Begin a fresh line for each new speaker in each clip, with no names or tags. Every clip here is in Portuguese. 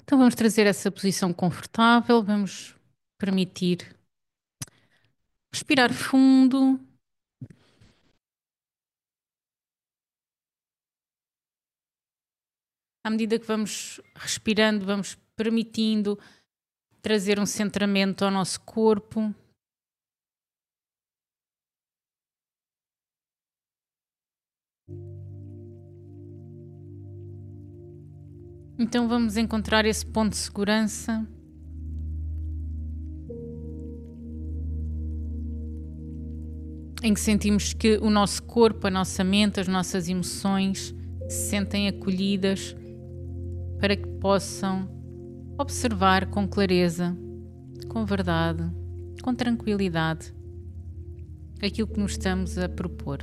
Então vamos trazer essa posição confortável, vamos permitir respirar fundo. À medida que vamos respirando, vamos permitindo trazer um centramento ao nosso corpo. Então vamos encontrar esse ponto de segurança. Em que sentimos que o nosso corpo, a nossa mente, as nossas emoções se sentem acolhidas para que possam observar com clareza, com verdade, com tranquilidade aquilo que nos estamos a propor.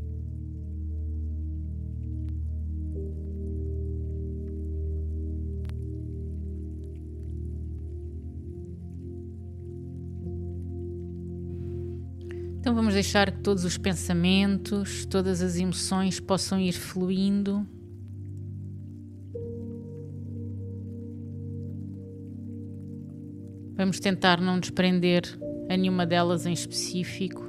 Então vamos deixar que todos os pensamentos, todas as emoções possam ir fluindo. Vamos tentar não nos prender a nenhuma delas em específico.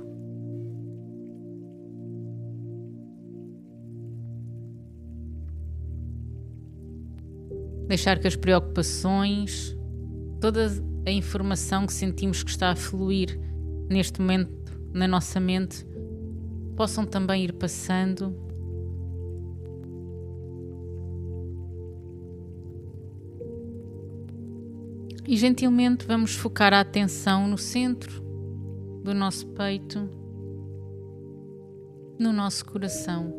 Deixar que as preocupações, toda a informação que sentimos que está a fluir neste momento na nossa mente, possam também ir passando. E gentilmente vamos focar a atenção no centro do nosso peito, no nosso coração.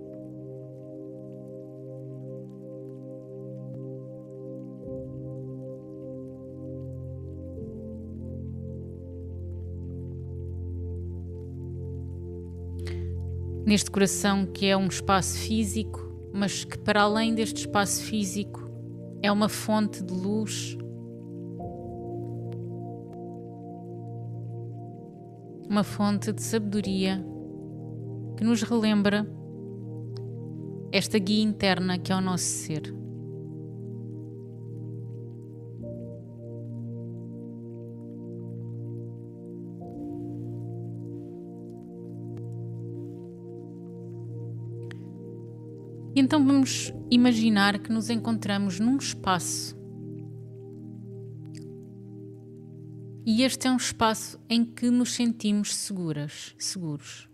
Neste coração que é um espaço físico, mas que para além deste espaço físico é uma fonte de luz, uma fonte de sabedoria que nos relembra esta guia interna que é o nosso ser. E então vamos imaginar que nos encontramos num espaço. E este é um espaço em que nos sentimos seguros.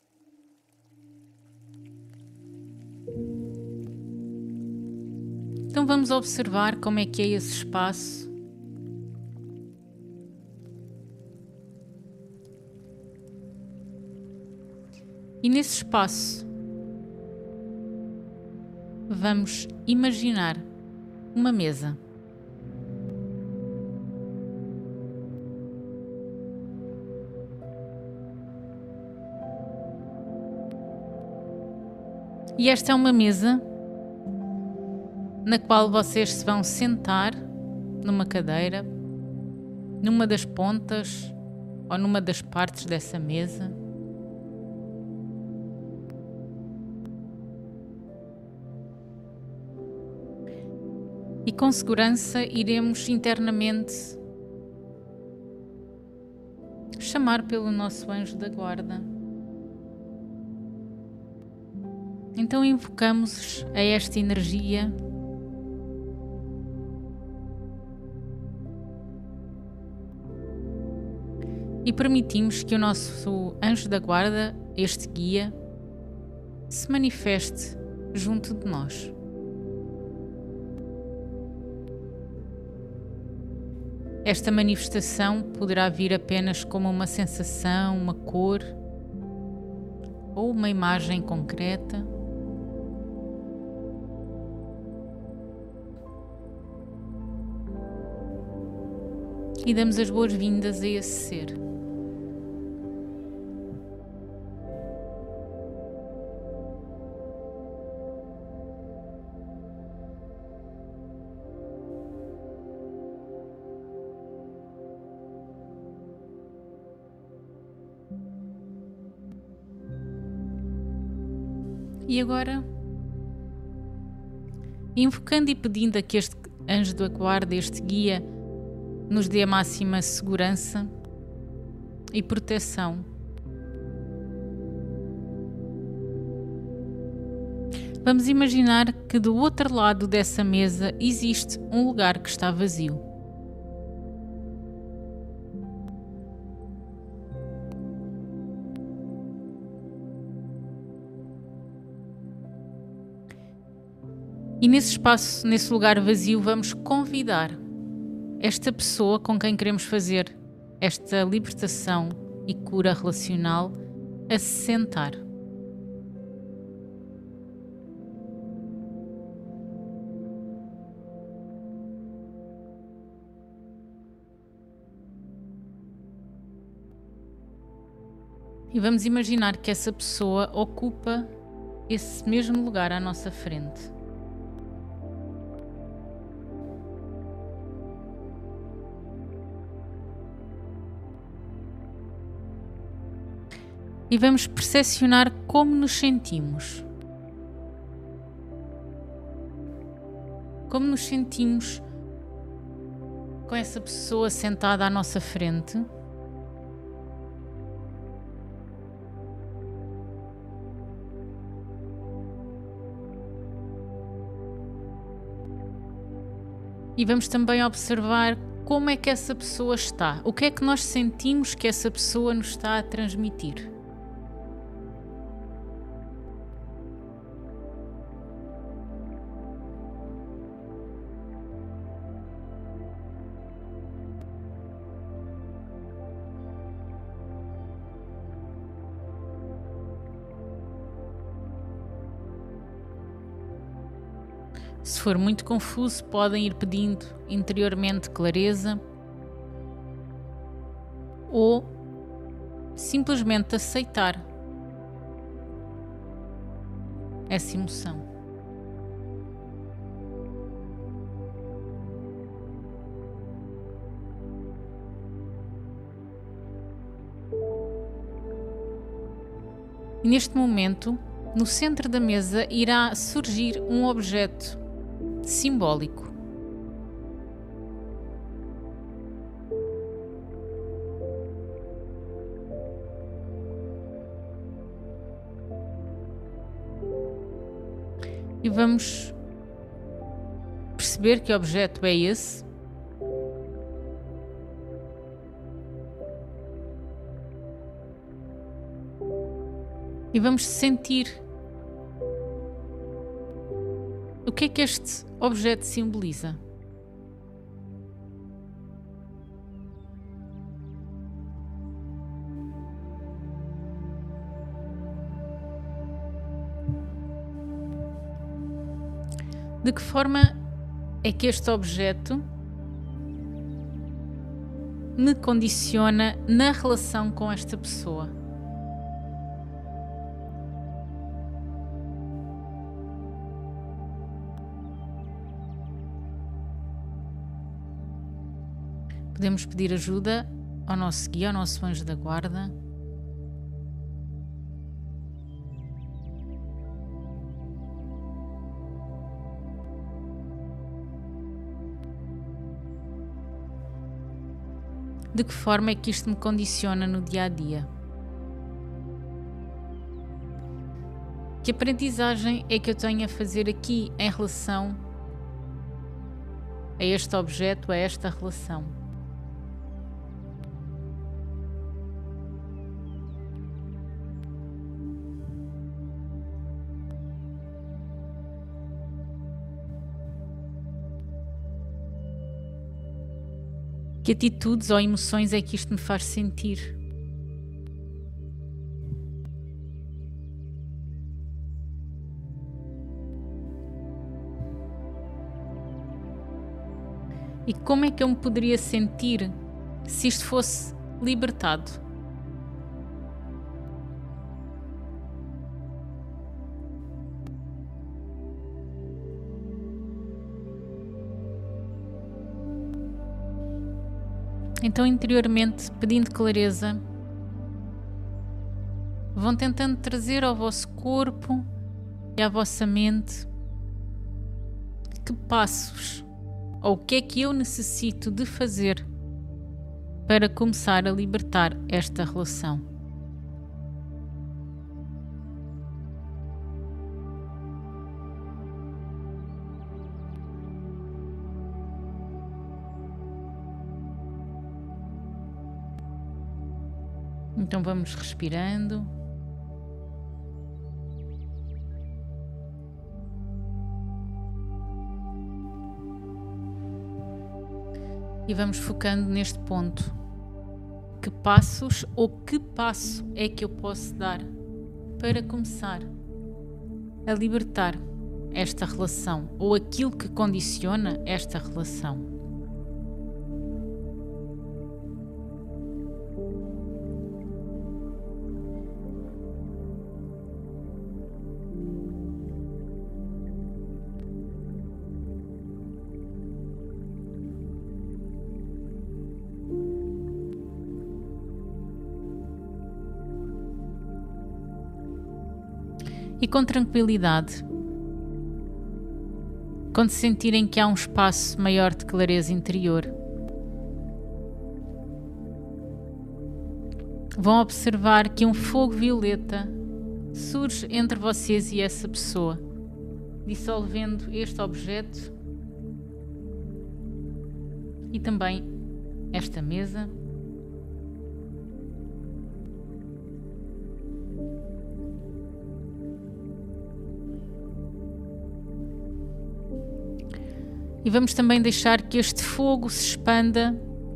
Então vamos observar como é que é esse espaço. E nesse espaço vamos imaginar uma mesa. E esta é uma mesa na qual vocês se vão sentar numa cadeira, numa das pontas ou numa das partes dessa mesa. E com segurança iremos internamente chamar pelo nosso anjo da guarda. Então invocamos a esta energia e permitimos que o nosso anjo da guarda, este guia, se manifeste junto de nós. Esta manifestação poderá vir apenas como uma sensação, uma cor ou uma imagem concreta. E damos as boas-vindas a esse ser. E agora, invocando e pedindo a que este anjo da guarda, este guia, nos dê a máxima segurança e proteção. Vamos imaginar que do outro lado dessa mesa existe um lugar que está vazio. E nesse espaço, nesse lugar vazio, vamos convidar esta pessoa com quem queremos fazer esta libertação e cura relacional a se sentar. E vamos imaginar que essa pessoa ocupa esse mesmo lugar à nossa frente. E vamos percepcionar como nos sentimos. Como nos sentimos com essa pessoa sentada à nossa frente. E vamos também observar como é que essa pessoa está. O que é que nós sentimos que essa pessoa nos está a transmitir? Se for muito confuso, podem ir pedindo interiormente clareza ou simplesmente aceitar essa emoção. E neste momento, no centro da mesa, irá surgir um objeto simbólico. E vamos perceber que objeto é esse. E vamos sentir o que é que este objeto simboliza. De que forma é que este objeto me condiciona na relação com esta pessoa? Podemos pedir ajuda ao nosso guia, ao nosso anjo da guarda. De que forma é que isto me condiciona no dia a dia? Que aprendizagem é que eu tenho a fazer aqui em relação a este objeto, a esta relação? Que atitudes ou emoções é que isto me faz sentir? E como é que eu me poderia sentir se isto fosse libertado? Então, interiormente, pedindo clareza, vão tentando trazer ao vosso corpo e à vossa mente que passos Ou o que é que eu necessito de fazer para começar a libertar esta relação? Então vamos respirando. E vamos focando neste ponto. Que passos ou que passo é que eu posso dar para começar a libertar esta relação ou aquilo que condiciona esta relação? E com tranquilidade, quando sentirem que há um espaço maior de clareza interior, vão observar que um fogo violeta surge entre vocês e essa pessoa, dissolvendo este objeto e também esta mesa. E vamos também deixar que este fogo se expanda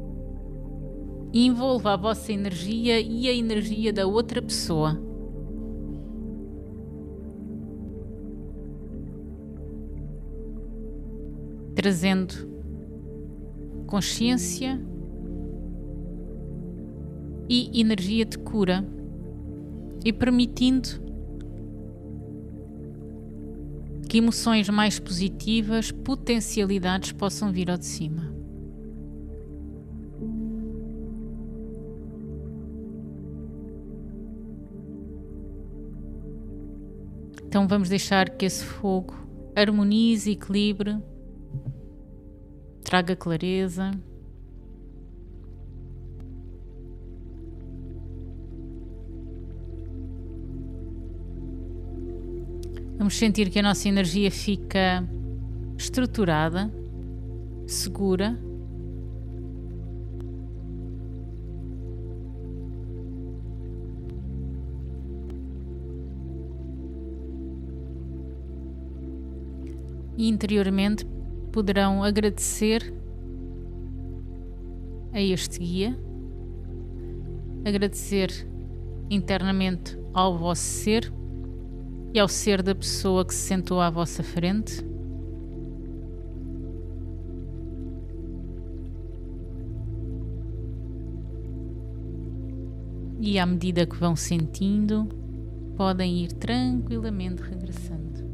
e envolva a vossa energia e a energia da outra pessoa. Trazendo consciência e energia de cura e permitindo que emoções mais positivas, potencialidades possam vir ao de cima. Então vamos deixar que esse fogo harmonize, equilibre, traga clareza. Vamos sentir que a nossa energia fica estruturada, segura. E interiormente poderão agradecer a este guia, agradecer internamente ao vosso ser e ao ser da pessoa que se sentou à vossa frente. E à medida que vão sentindo, podem ir tranquilamente regressando.